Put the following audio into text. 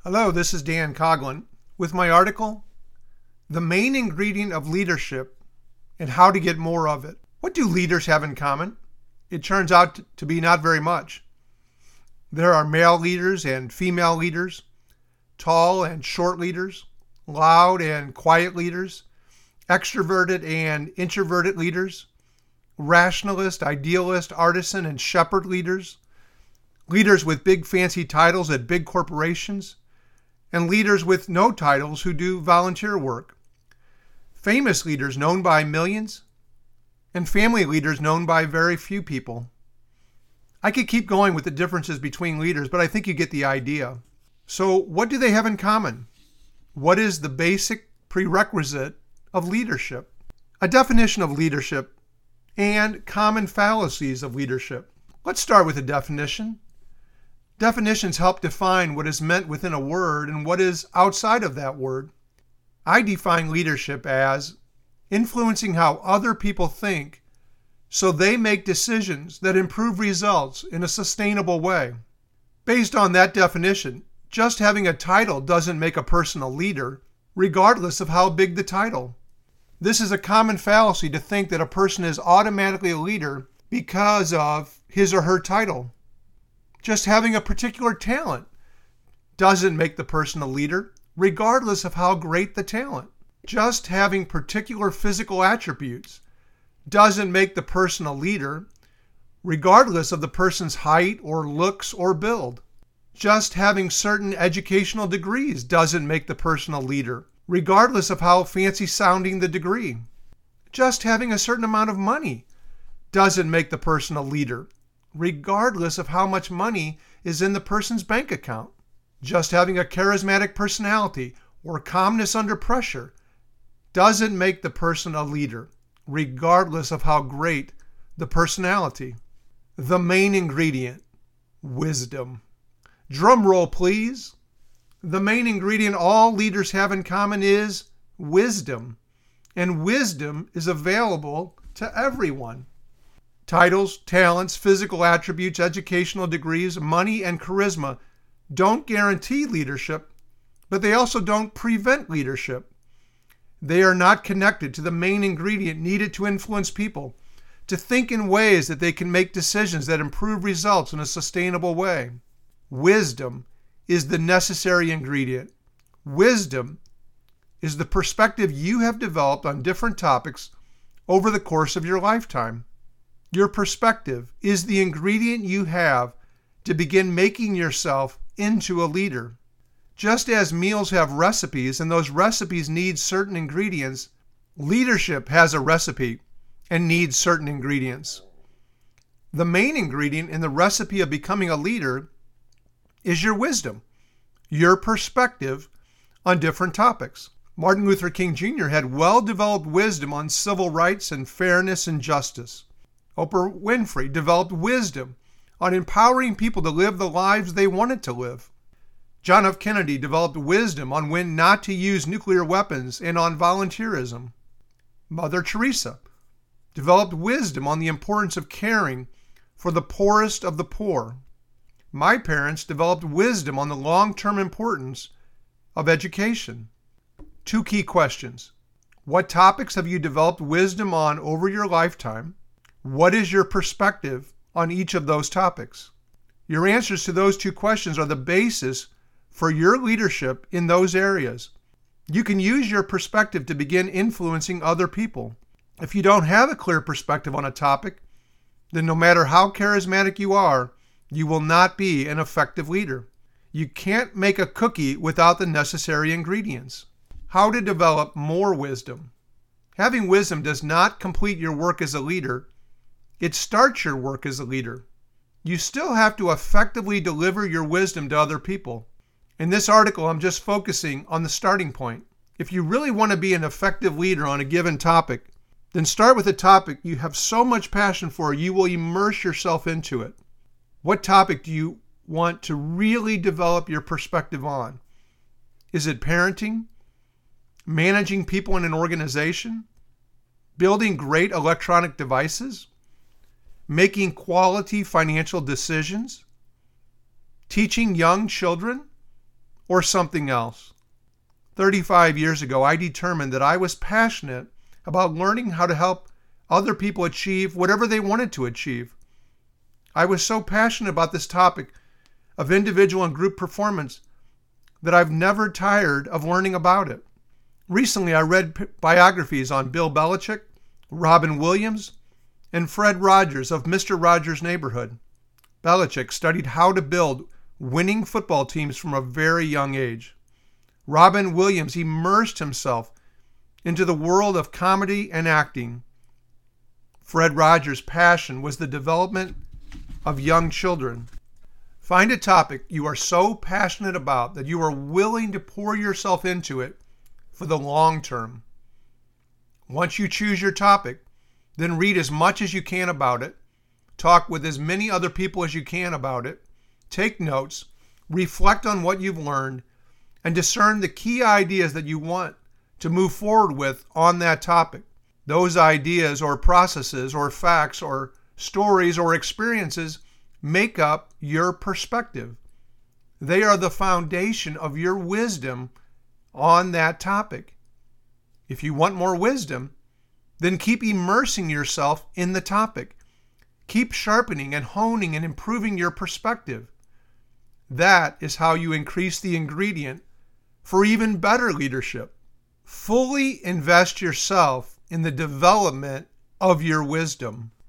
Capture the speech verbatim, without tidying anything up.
Hello, this is Dan Coughlin with my article, The Main Ingredient of Leadership and How to Get More of It. What do leaders have in common? It turns out to be not very much. There are male leaders and female leaders, tall and short leaders, loud and quiet leaders, extroverted and introverted leaders, rationalist, idealist, artisan, and shepherd leaders, leaders with big fancy titles at big corporations, and leaders with no titles who do volunteer work, famous leaders known by millions, and family leaders known by very few people. I could keep going with the differences between leaders, but I think you get the idea. So what do they have in common? What is the basic prerequisite of leadership? A definition of leadership and common fallacies of leadership. Let's start with a definition. Definitions help define what is meant within a word and what is outside of that word. I define leadership as influencing how other people think so they make decisions that improve results in a sustainable way. Based on that definition, just having a title doesn't make a person a leader, regardless of how big the title. This is a common fallacy to think that a person is automatically a leader because of his or her title. Just having a particular talent doesn't make the person a leader, regardless of how great the talent. Just having particular physical attributes doesn't make the person a leader, regardless of the person's height or looks or build. Just having certain educational degrees doesn't make the person a leader, regardless of how fancy sounding the degree. Just having a certain amount of money doesn't make the person a leader, regardless of how much money is in the person's bank account. Just having a charismatic personality or calmness under pressure doesn't make the person a leader, regardless of how great the personality. The main ingredient, wisdom. Drum roll, please. The main ingredient all leaders have in common is wisdom, and wisdom is available to everyone. Titles, talents, physical attributes, educational degrees, money, and charisma don't guarantee leadership, but they also don't prevent leadership. They are not connected to the main ingredient needed to influence people, to think in ways that they can make decisions that improve results in a sustainable way. Wisdom is the necessary ingredient. Wisdom is the perspective you have developed on different topics over the course of your lifetime. Your perspective is the ingredient you have to begin making yourself into a leader. Just as meals have recipes and those recipes need certain ingredients, leadership has a recipe and needs certain ingredients. The main ingredient in the recipe of becoming a leader is your wisdom, your perspective on different topics. Martin Luther King Junior had well-developed wisdom on civil rights and fairness and justice. Oprah Winfrey developed wisdom on empowering people to live the lives they wanted to live. John F. Kennedy developed wisdom on when not to use nuclear weapons and on volunteerism. Mother Teresa developed wisdom on the importance of caring for the poorest of the poor. My parents developed wisdom on the long-term importance of education. Two key questions. What topics have you developed wisdom on over your lifetime? What is your perspective on each of those topics? Your answers to those two questions are the basis for your leadership in those areas. You can use your perspective to begin influencing other people. If you don't have a clear perspective on a topic, then no matter how charismatic you are, you will not be an effective leader. You can't make a cookie without the necessary ingredients. How to develop more wisdom. Having wisdom does not complete your work as a leader. It starts your work as a leader. You still have to effectively deliver your wisdom to other people. In this article, I'm just focusing on the starting point. If you really want to be an effective leader on a given topic, then start with a topic you have so much passion for, you will immerse yourself into it. What topic do you want to really develop your perspective on? Is it parenting? Managing people in an organization? Building great electronic devices? Making quality financial decisions? Teaching young children? or something else. thirty-five years ago, I determined that I was passionate about learning how to help other people achieve whatever they wanted to achieve. I was so passionate about this topic of individual and group performance that I've never tired of learning about it. Recently, I read p- biographies on Bill Belichick, Robin Williams, and Fred Rogers of Mister Rogers' Neighborhood. Belichick studied how to build winning football teams from a very young age. Robin Williams immersed himself into the world of comedy and acting. Fred Rogers' passion was the development of young children. Find a topic you are so passionate about that you are willing to pour yourself into it for the long term. Once you choose your topic, then read as much as you can about it, talk with as many other people as you can about it, take notes, reflect on what you've learned, and discern the key ideas that you want to move forward with on that topic. Those ideas or processes or facts or stories or experiences make up your perspective. They are the foundation of your wisdom on that topic. If you want more wisdom, then keep immersing yourself in the topic. Keep sharpening and honing and improving your perspective. That is how you increase the ingredient for even better leadership. Fully invest yourself in the development of your wisdom.